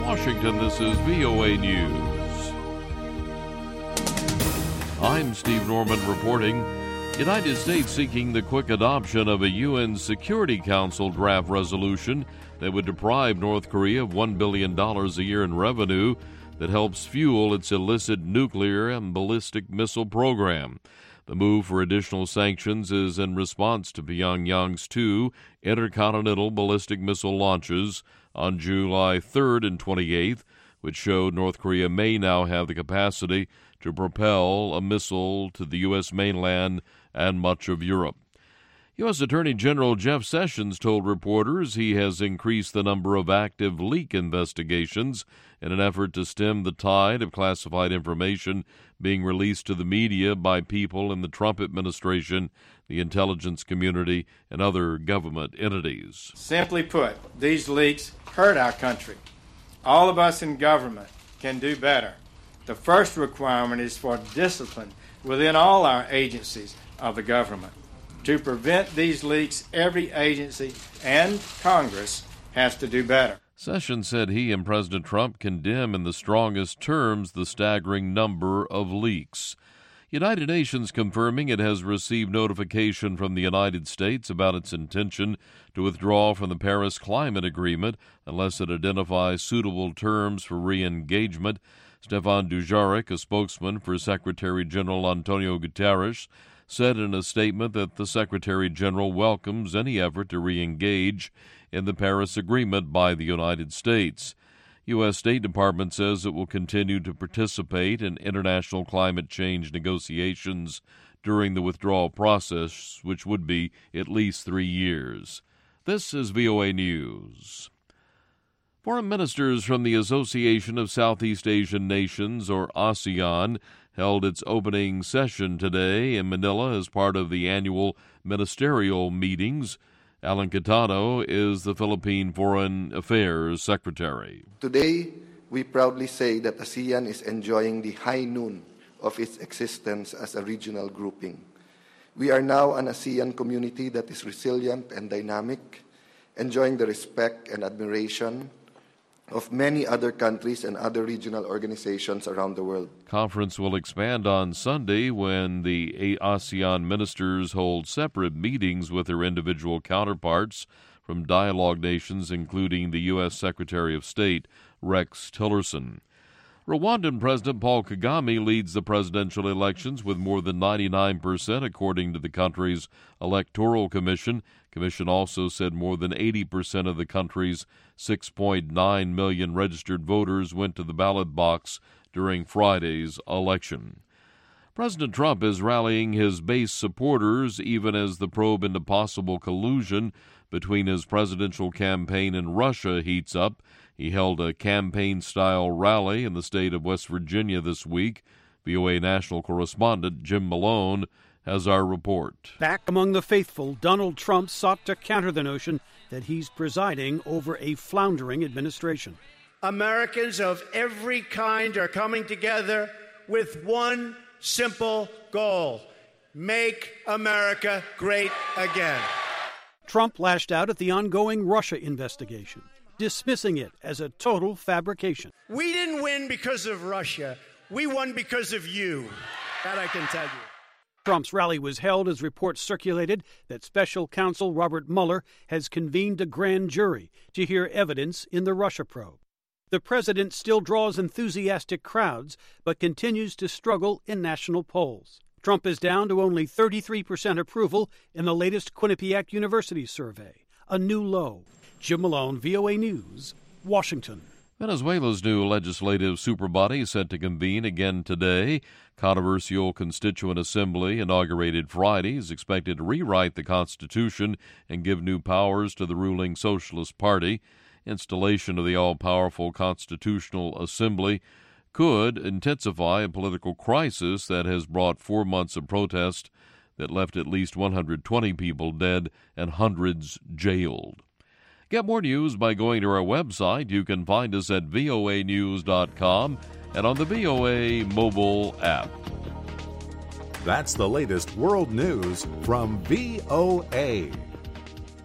Washington, this is VOA News. I'm Steve Norman reporting. United States seeking the quick adoption of a UN Security Council draft resolution that would deprive North Korea of $1 billion a year in revenue that helps fuel its illicit nuclear and ballistic missile program. The move for additional sanctions is in response to Pyongyang's 2 intercontinental ballistic missile launches on July 3rd and 28th, which showed North Korea may now have the capacity to propel a missile to the U.S. mainland and much of Europe. U.S. Attorney General Jeff Sessions told reporters he has increased the number of active leak investigations in an effort to stem the tide of classified information being released to the media by people in the Trump administration, the intelligence community, and other government entities. Simply put, these leaks hurt our country. All of us in government can do better. The first requirement is for discipline within all our agencies of the government. To prevent these leaks, every agency and Congress has to do better. Sessions said he and President Trump condemn in the strongest terms the staggering number of leaks. United Nations confirming it has received notification from the United States about its intention to withdraw from the Paris Climate Agreement unless it identifies suitable terms for re-engagement. Stéphane Dujarric, a spokesman for Secretary General Antonio Guterres, said in a statement that the Secretary General welcomes any effort to re-engage in the Paris Agreement by the United States. U.S. State Department says it will continue to participate in international climate change negotiations during the withdrawal process, which would be at least 3 years. This is VOA News. Foreign ministers from the Association of Southeast Asian Nations, or ASEAN, held its opening session today in Manila as part of the annual ministerial meetings. Alan Catano is the Philippine Foreign Affairs Secretary. Today, we proudly say that ASEAN is enjoying the high noon of its existence as a regional grouping. We are now an ASEAN community that is resilient and dynamic, enjoying the respect and admiration of many other countries and other regional organizations around the world. Conference will expand on Sunday when the ASEAN ministers hold separate meetings with their individual counterparts from dialogue nations, including the U.S. Secretary of State Rex Tillerson. Rwandan President Paul Kagame leads the presidential elections with more than 99%, according to the country's Electoral Commission. The commission also said more than 80% of the country's 6.9 million registered voters went to the ballot box during Friday's election. President Trump is rallying his base supporters even as the probe into possible collusion between his presidential campaign and Russia heats up. He held a campaign-style rally in the state of West Virginia this week. VOA national correspondent Jim Malone has our report. Back among the faithful, Donald Trump sought to counter the notion that he's presiding over a floundering administration. Americans of every kind are coming together with one simple goal: make America great again. Trump lashed out at the ongoing Russia investigation, dismissing it as a total fabrication. We didn't win because of Russia. We won because of you. That I can tell you. Trump's rally was held as reports circulated that special counsel Robert Mueller has convened a grand jury to hear evidence in the Russia probe. The president still draws enthusiastic crowds, but continues to struggle in national polls. Trump is down to only 33% approval in the latest Quinnipiac University survey, a new low. Jim Malone, VOA News, Washington. Venezuela's new legislative superbody set to convene again today. Controversial Constituent Assembly, inaugurated Friday, is expected to rewrite the Constitution and give new powers to the ruling Socialist Party. Installation of the all-powerful Constitutional Assembly could intensify a political crisis that has brought 4 months of protest that left at least 120 people dead and hundreds jailed. Get more news by going to our website. You can find us at voanews.com and on the VOA mobile app. That's the latest world news from VOA.